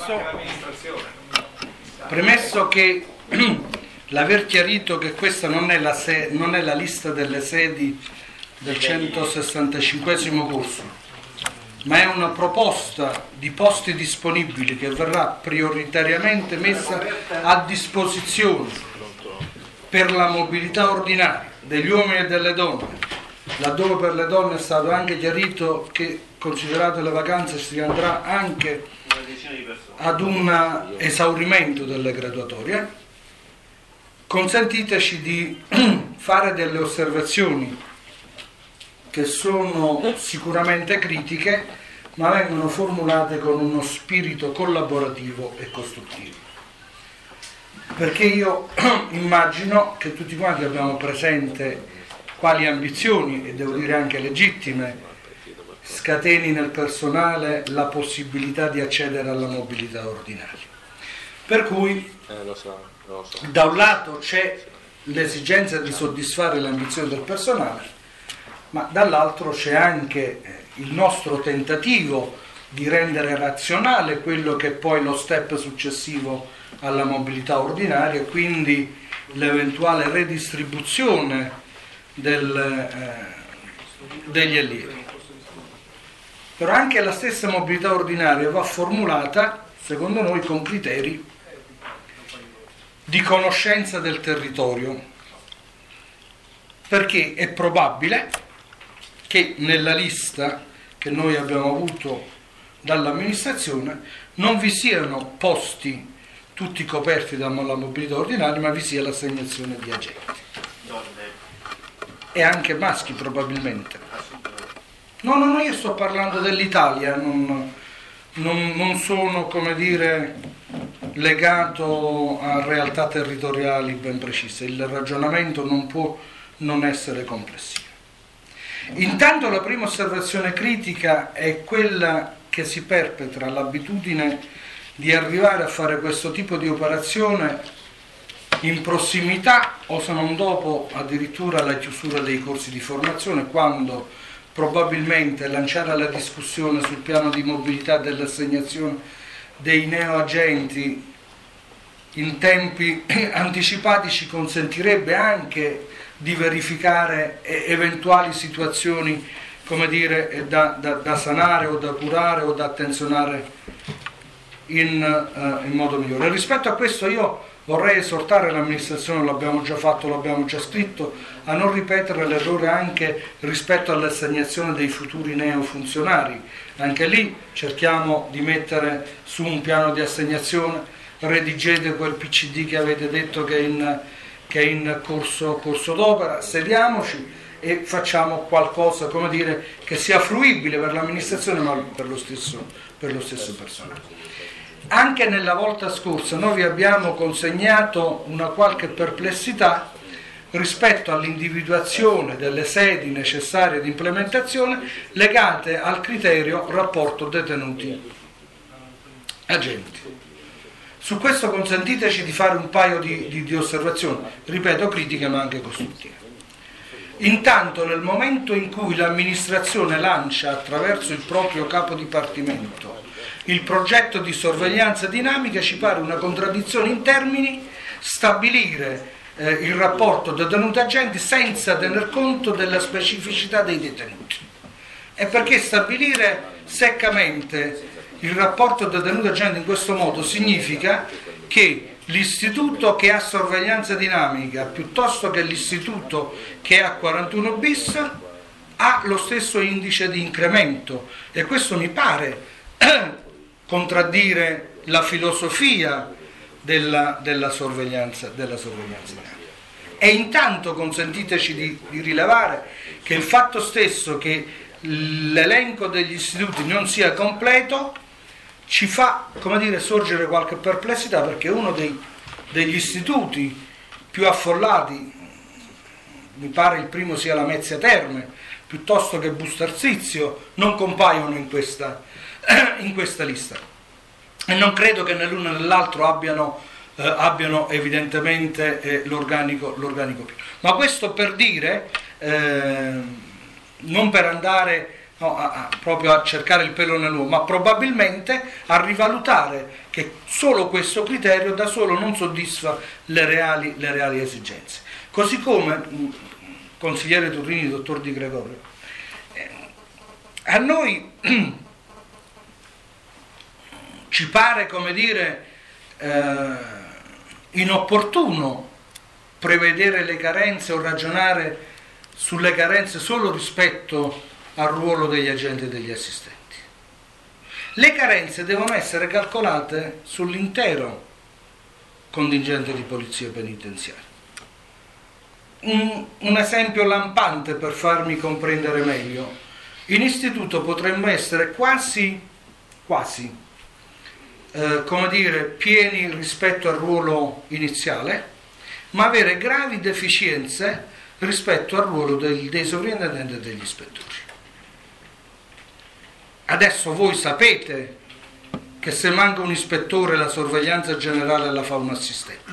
premesso che l'aver chiarito che questa non è la lista delle sedi del 165esimo corso, ma è una proposta di posti disponibili che verrà prioritariamente messa a disposizione per la mobilità ordinaria degli uomini e delle donne, laddove per le donne è stato anche chiarito che, considerate le vacanze, si andrà anche ad un esaurimento delle graduatorie. Consentiteci di fare delle osservazioni che sono sicuramente critiche, ma vengono formulate con uno spirito collaborativo e costruttivo. Perché io immagino che tutti quanti abbiamo presente quali ambizioni, e devo dire anche legittime, scateni nel personale la possibilità di accedere alla mobilità ordinaria. Per cui da un lato c'è l'esigenza di soddisfare le ambizioni del personale, ma dall'altro c'è anche il nostro tentativo di rendere razionale quello che è poi lo step successivo alla mobilità ordinaria, quindi l'eventuale redistribuzione degli allievi. Però anche la stessa mobilità ordinaria va formulata, secondo noi, con criteri di conoscenza del territorio, perché è probabile che nella lista che noi abbiamo avuto dall'amministrazione non vi siano posti tutti coperti dalla mobilità ordinaria, ma vi sia l'assegnazione di agenti. E anche maschi probabilmente. No, io sto parlando dell'Italia, non sono, come dire, legato a realtà territoriali ben precise. Il ragionamento non può non essere complessivo. Intanto la prima osservazione critica è quella che si perpetra l'abitudine di arrivare a fare questo tipo di operazione in prossimità o se non dopo addirittura la chiusura dei corsi di formazione, quando probabilmente lanciare la discussione sul piano di mobilità dell'assegnazione dei neoagenti in tempi anticipati ci consentirebbe anche di verificare eventuali situazioni, come dire, da sanare o da curare o da attenzionare in modo migliore. Rispetto a questo io vorrei esortare l'amministrazione, l'abbiamo già fatto, l'abbiamo già scritto, a non ripetere l'errore anche rispetto all'assegnazione dei futuri neofunzionari. Anche lì cerchiamo di mettere su un piano di assegnazione, redigete quel PCD che avete detto che è in corso d'opera, sediamoci e facciamo qualcosa, come dire, che sia fruibile per l'amministrazione ma per lo stesso personale. Anche nella volta scorsa noi vi abbiamo consegnato una qualche perplessità rispetto all'individuazione delle sedi necessarie di implementazione legate al criterio rapporto detenuti-agenti. Su questo consentiteci di fare un paio di osservazioni, ripeto, critiche ma anche costruttive. Intanto, nel momento in cui l'amministrazione lancia attraverso il proprio capo dipartimento il progetto di sorveglianza dinamica, ci pare una contraddizione in termini stabilire il rapporto detenuti-agenti senza tener conto della specificità dei detenuti. E perché stabilire seccamente il rapporto detenuti-agenti in questo modo significa che l'istituto che ha sorveglianza dinamica piuttosto che l'istituto che ha 41 bis ha lo stesso indice di incremento, e questo mi pare contraddire la filosofia della sorveglianza dinamica. E intanto consentiteci di rilevare che il fatto stesso che l'elenco degli istituti non sia completo ci fa, come dire, sorgere qualche perplessità, perché uno degli istituti più affollati, mi pare il primo sia la Mezzia Terme, piuttosto che Bustarsizio, non compaiono in questa lista, e non credo che né l'uno né l'altro abbiano evidentemente l'organico più. Ma questo per dire, non per andare no, proprio a cercare il pelo nell'uovo, ma probabilmente a rivalutare che solo questo criterio da solo non soddisfa le reali esigenze. Così come, consigliere Turrini, dottor Di Gregorio, a noi ci pare, come dire, inopportuno prevedere le carenze o ragionare sulle carenze solo rispetto al ruolo degli agenti e degli assistenti. Le carenze devono essere calcolate sull'intero contingente di polizia penitenziaria. Un esempio lampante per farmi comprendere meglio: in istituto potremmo essere quasi come dire, pieni rispetto al ruolo iniziale, ma avere gravi deficienze rispetto al ruolo dei sovrintendenti e degli ispettori. Adesso voi sapete che se manca un ispettore la sorveglianza generale la fa un assistente,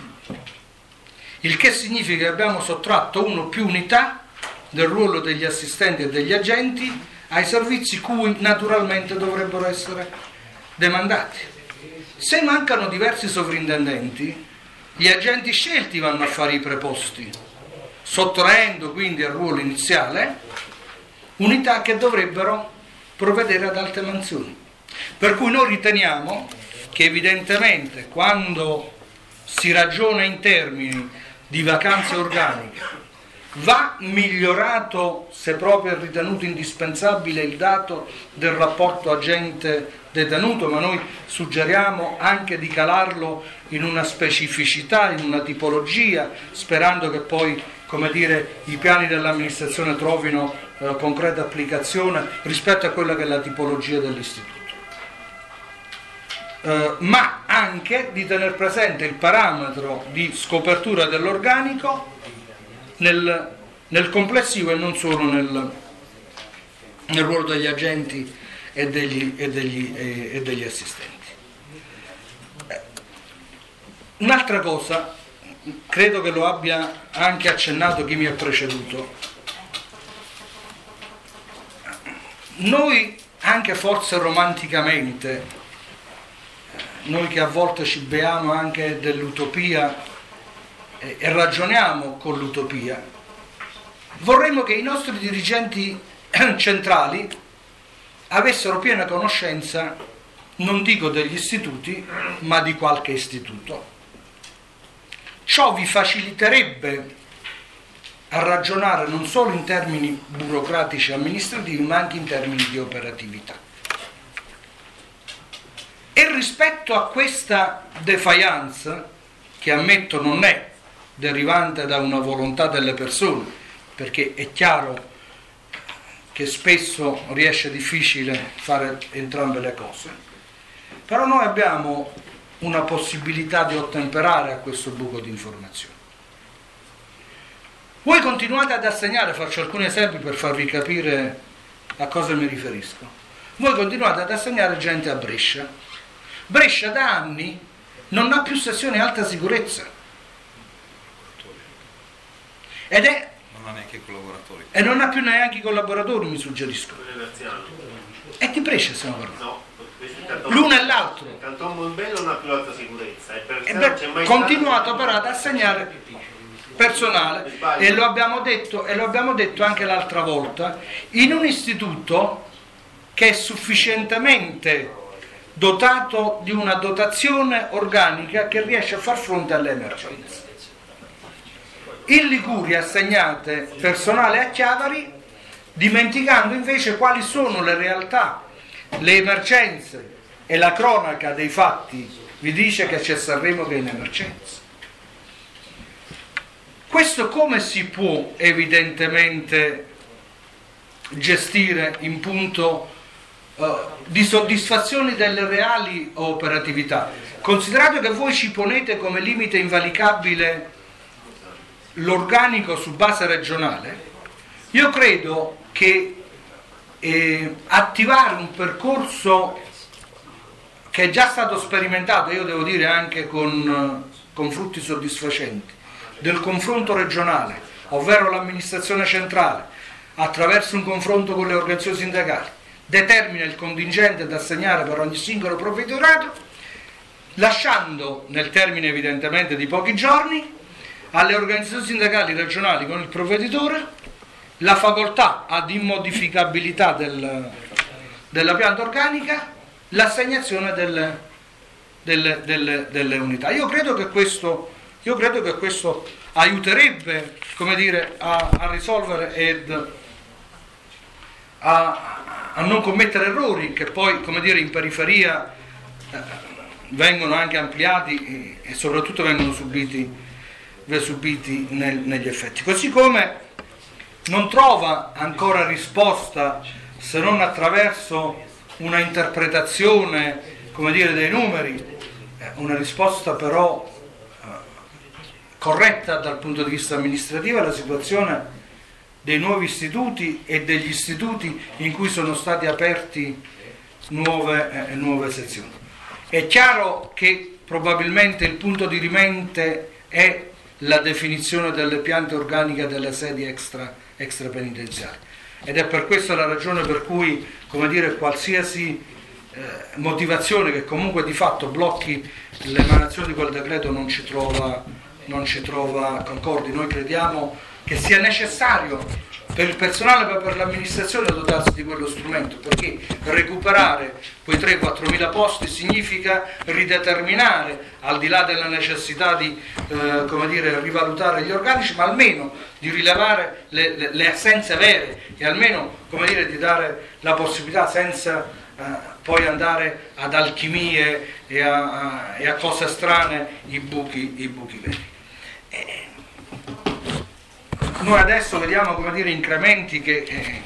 il che significa che abbiamo sottratto 1 più unità del ruolo degli assistenti e degli agenti ai servizi cui naturalmente dovrebbero essere demandati. Se mancano diversi sovrintendenti, gli agenti scelti vanno a fare i preposti, sottraendo quindi al ruolo iniziale unità che dovrebbero provvedere ad alte mansioni. Per cui noi riteniamo che evidentemente quando si ragiona in termini di vacanze organiche va migliorato, se proprio è ritenuto indispensabile, il dato del rapporto agente-detenuto, ma noi suggeriamo anche di calarlo in una specificità, in una tipologia, sperando che poi, come dire, i piani dell'amministrazione trovino concreta applicazione rispetto a quella che è la tipologia dell'istituto. Ma anche di tener presente il parametro di scopertura dell'organico nel complessivo e non solo nel ruolo degli agenti e degli assistenti. Un'altra cosa, credo che lo abbia anche accennato chi mi ha preceduto, noi anche forse romanticamente, noi che a volte ci beamo anche dell'utopia e ragioniamo con l'utopia, vorremmo che i nostri dirigenti centrali avessero piena conoscenza, non dico degli istituti, ma di qualche istituto. Ciò vi faciliterebbe a ragionare non solo in termini burocratici e amministrativi, ma anche in termini di operatività. E rispetto a questa defiance, che ammetto non è derivante da una volontà delle persone, perché è chiaro che spesso riesce difficile fare entrambe le cose, però noi abbiamo una possibilità di ottemperare a questo buco di informazioni. Voi continuate ad assegnare, faccio alcuni esempi per farvi capire a cosa mi riferisco, voi continuate ad assegnare gente a Brescia. Brescia da anni non ha più sezione alta sicurezza non ha neanche i collaboratori e non ha più neanche i collaboratori, mi suggeriscono. E di Brescia stiamo parlando. No, l'uno e l'altro. Il Canton Mombello non ha più alta sicurezza e continuato però ad assegnare personale, e lo abbiamo detto anche l'altra volta, in un istituto che è sufficientemente dotato di una dotazione organica che riesce a far fronte alle emergenze. In Liguria assegnate personale a Chiavari, dimenticando invece quali sono le realtà, le emergenze, e la cronaca dei fatti vi dice che c'è Sanremo che è in emergenza. Questo come si può evidentemente gestire in punto di soddisfazione delle reali operatività? Considerato che voi ci ponete come limite invalicabile l'organico su base regionale, io credo che attivare un percorso che è già stato sperimentato, io devo dire anche con frutti soddisfacenti, del confronto regionale, ovvero l'amministrazione centrale, attraverso un confronto con le organizzazioni sindacali, determina il contingente da assegnare per ogni singolo provveditorato, lasciando, nel termine evidentemente di pochi giorni, alle organizzazioni sindacali regionali con il provveditore la facoltà ad immodificabilità della pianta organica, l'assegnazione delle unità. Io credo che questo aiuterebbe, come dire, a risolvere ed a non commettere errori che poi, come dire, in periferia vengono anche ampliati e soprattutto vengono subiti negli effetti. Così come non trova ancora risposta, se non attraverso una interpretazione, come dire, dei numeri, una risposta però corretta dal punto di vista amministrativo, alla situazione dei nuovi istituti e degli istituti in cui sono stati aperti nuove sezioni. È chiaro che probabilmente il punto dirimente è la definizione delle piante organiche delle sedi extrapenitenziarie, ed è per questa la ragione per cui, come dire, qualsiasi motivazione che comunque di fatto blocchi l'emanazione di quel decreto non ci trova concordi. Noi crediamo che sia necessario per il personale e per l'amministrazione dotarsi di quello strumento, perché recuperare quei 3-4 mila posti significa rideterminare, al di là della necessità di rivalutare gli organici, ma almeno di rilevare le assenze vere e almeno, come dire, di dare la possibilità, senza poi andare ad alchimie e a cose strane, i buchi veri. Noi adesso vediamo, come dire, incrementi che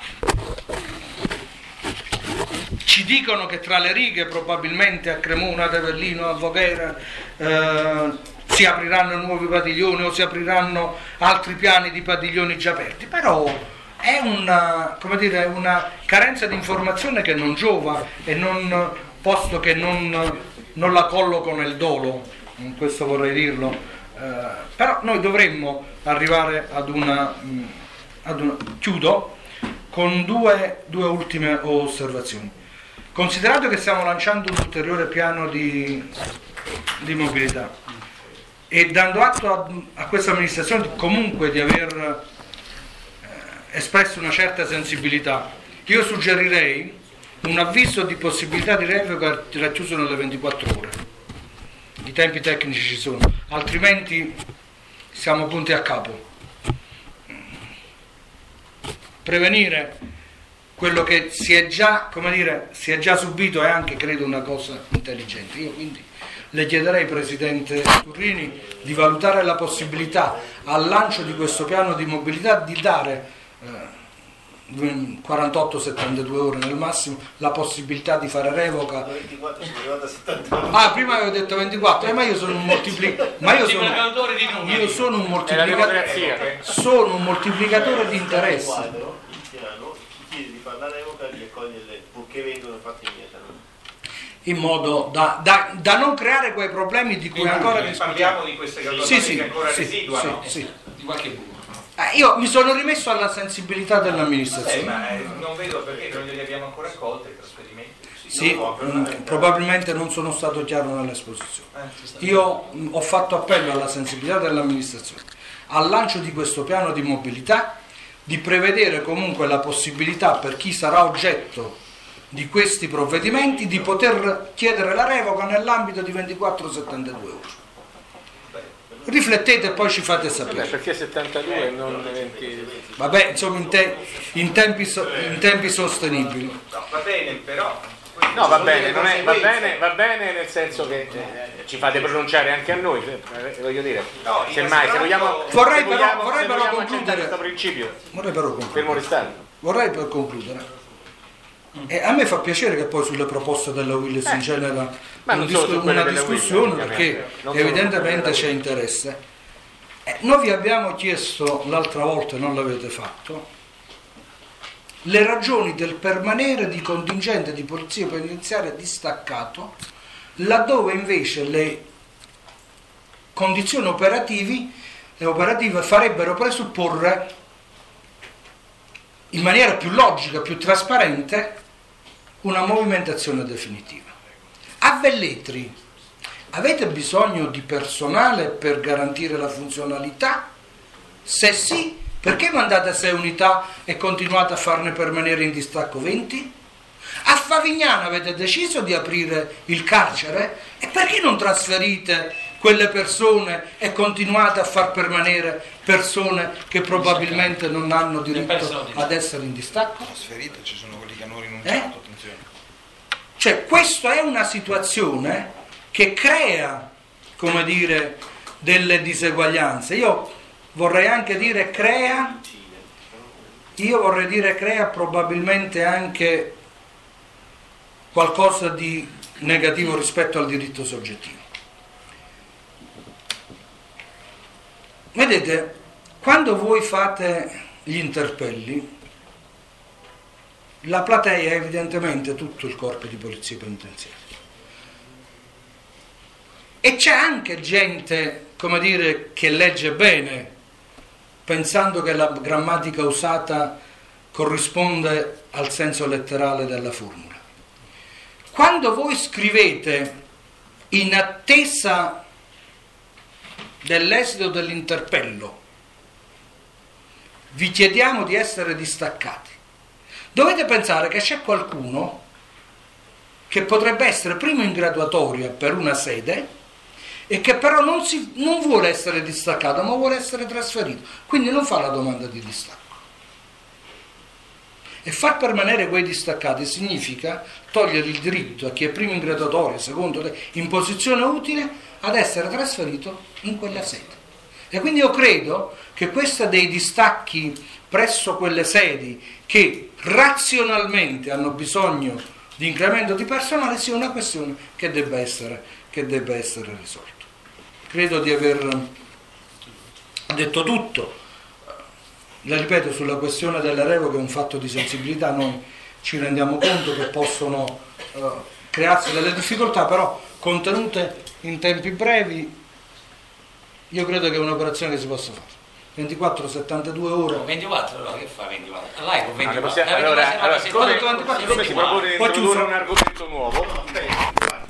ci dicono che tra le righe probabilmente a Cremona, a Tevellino, a Voghera si apriranno nuovi padiglioni o si apriranno altri piani di padiglioni già aperti, però è una carenza di informazione che non giova, e non, posto che non la colloco nel dolo, questo vorrei dirlo. Però noi dovremmo arrivare ad una chiudo con due ultime osservazioni. Considerato che stiamo lanciando un ulteriore piano di mobilità e dando atto a questa amministrazione comunque di aver espresso una certa sensibilità, io suggerirei un avviso di possibilità di revoca racchiuso nelle 24 ore. I tempi tecnici ci sono, altrimenti siamo punti a capo. Prevenire quello che si è già subito è anche, credo, una cosa intelligente. Io quindi le chiederei, Presidente Turrini, di valutare la possibilità al lancio di questo piano di mobilità di dare 48-72 ore nel massimo la possibilità di fare revoca. 24, sono arrivato a 72. Ah, prima avevo detto 24, ma io sono un moltiplicatore. Sono un moltiplicatore di interessi. Il piano chiede di fare la revoca e di accogliere, purché vengono fatti immediatamente, in modo da non creare quei problemi di cui ancora parliamo di queste graduatorie che ancora residuano. Di qualche buco. Io mi sono rimesso alla sensibilità dell'amministrazione. Ma non vedo perché non li abbiamo ancora accolti i trasferimenti. Probabilmente non sono stato chiaro nell'esposizione. Io ho fatto appello alla sensibilità dell'amministrazione al lancio di questo piano di mobilità, di prevedere comunque la possibilità per chi sarà oggetto di questi provvedimenti di poter chiedere la revoca nell'ambito di 24-72 ore. Riflettete e poi ci fate sapere. Perché 72 e non 20? Vabbè, insomma, in tempi sostenibili. No, va bene, però. No, va bene, va bene nel senso che ci fate pronunciare anche a noi, voglio dire. No, semmai, se vogliamo vorrei però concludere questo principio. Fermo restando. Vorrei per concludere. E a me fa piacere che poi sulle proposte della Willis in genera una discussione, perché evidentemente c'è interesse. Noi vi abbiamo chiesto l'altra volta, non l'avete fatto, le ragioni del permanere di contingente di polizia penitenziaria distaccato, laddove invece le condizioni operative farebbero presupporre in maniera più logica, più trasparente, una movimentazione definitiva. A Velletri avete bisogno di personale per garantire la funzionalità? Se sì, perché mandate 6 unità e continuate a farne permanere in distacco 20? A Favignana avete deciso di aprire il carcere? E perché non trasferite quelle persone e continuate a far permanere persone che probabilmente non hanno diritto ad essere in distacco? Trasferite, ci sono quelli che hanno rinunciato, attenzione. Cioè, questa è una situazione che crea, come dire, delle diseguaglianze. Io vorrei anche dire crea probabilmente anche qualcosa di negativo rispetto al diritto soggettivo. Vedete, quando voi fate gli interpelli, la platea è evidentemente tutto il corpo di polizia penitenziaria. E c'è anche gente, come dire, che legge bene, pensando che la grammatica usata corrisponde al senso letterale della formula. Quando voi scrivete in attesa dell'esito dell'interpello, vi chiediamo di essere distaccati, dovete pensare che c'è qualcuno che potrebbe essere primo in graduatoria per una sede e che però non vuole essere distaccato, ma vuole essere trasferito, quindi non fa la domanda di distacco. E far permanere quei distaccati significa togliere il diritto a chi è primo in graduatoria, secondo in posizione utile, ad essere trasferito in quella sede. E quindi io credo che questa dei distacchi presso quelle sedi che razionalmente hanno bisogno di incremento di personale sia una questione che debba essere risolta. Credo di aver detto tutto. La ripeto, sulla questione delle revoche è un fatto di sensibilità, noi ci rendiamo conto che possono crearsi delle difficoltà, però contenute in tempi brevi io credo che è un'operazione che si possa fare. 24-72 ore. 24 no, che fa 24? Allora, siccome si propone di introdurre un argomento nuovo,